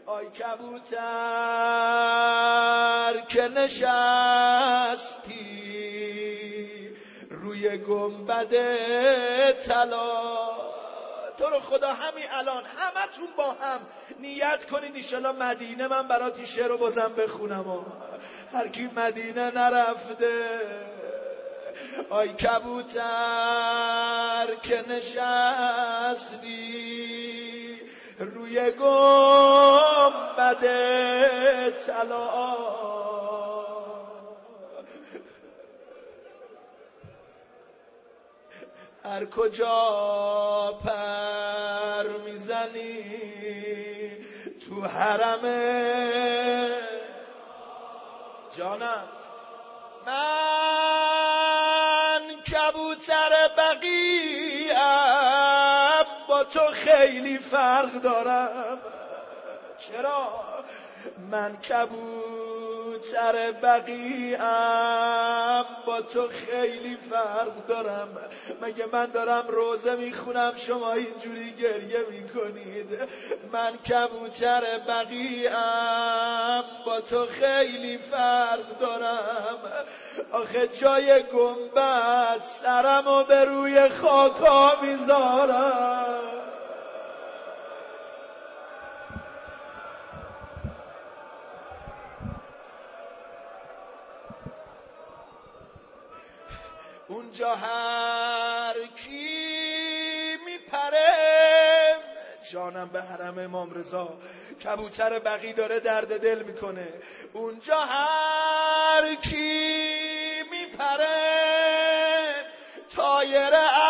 آی کبوتر که نشستی روی گنبد طلا، تو رو خدا همین الان همتون با هم نیت کنید انشالله مدینه من براتی شعر رو بازم بخونم. هر کی مدینه نرفته، آی کبوتر که نشستی روی گنبد طلا، هر کجا پر میزنی تو حرم جانم، من کبوتر بقیعم با تو خیلی فرق دارم. چرا؟ من کبوتر بقیعم با تو خیلی فرق دارم. مگه من دارم روزه میخونم شما اینجوری گریه میکنید؟ من کبوتر بقیعم با تو خیلی فرق دارم. آخه جای گنبد سرمو به روی خاکا میذارم. اونجا هر کی میپره جانم به حرم امام رضا، کبوتر بقی داره درد دل میکنه. اونجا هر کی میپره طایر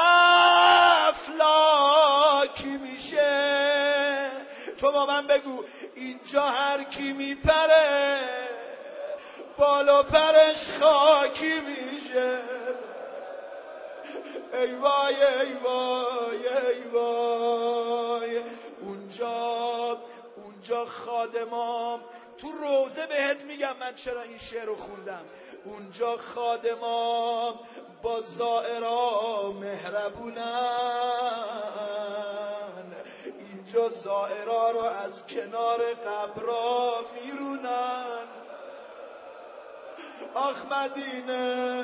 افلاکی میشه. تو با من بگو اینجا هر کی میپره بالا پرش خاکی میشه. ای وای ای وای ای وای. اونجا خادمام، تو روزه بهت میگم من چرا این شعر رو خوندم. اونجا خادمام با زائرا مهربونن، اینجا زائرا رو از کنار قبرا میرونن. آخ مدینه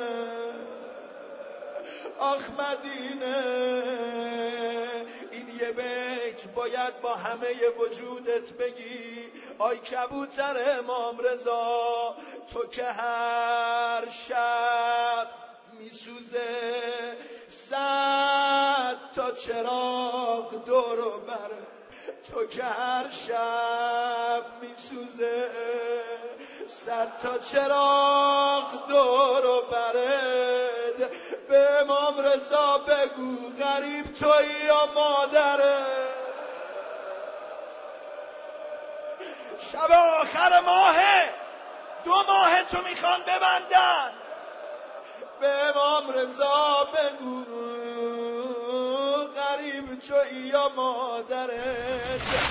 آخ مدینه، این یه بیت باید با همه وجودت بگی. آی کبوتر امام رضا، تو که هر شب میسوزه 100 تا چراغ دور و بر، تو که هر شب میسوزه 100 تا چراغ دور و برد. به امام رضا بگو غریب تویی یا مادره. شب آخر ماهه، 2 ماه تو میخوان ببندن. به امام رضا بگو غریب تویی یا مادره.